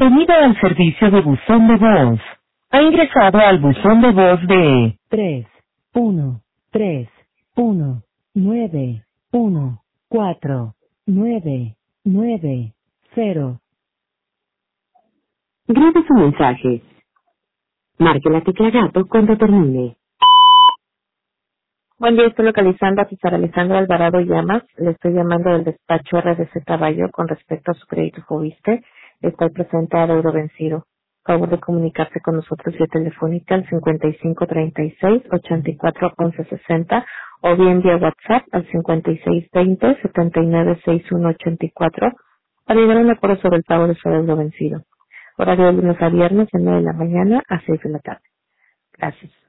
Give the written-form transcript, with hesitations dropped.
Bienvenido al servicio de buzón de voz. Ha ingresado al buzón de voz de 3-1-3-1-9-1-4-9-9-0. Grabe su mensaje. Marque la tecla gato cuando termine. Buen día, estoy localizando a César Alejandro Alvarado Llamas. Le estoy llamando del despacho RDC Caballo con respecto a su crédito Fobiste. Estoy presente a deudo vencido. Favor de comunicarse con nosotros vía telefónica al 5536-841160 o bien vía WhatsApp al 5620-796184 para llegar a un acuerdo sobre el pago de su deudo vencido. Horario de lunes a viernes de 9 de la mañana a 6 de la tarde. Gracias.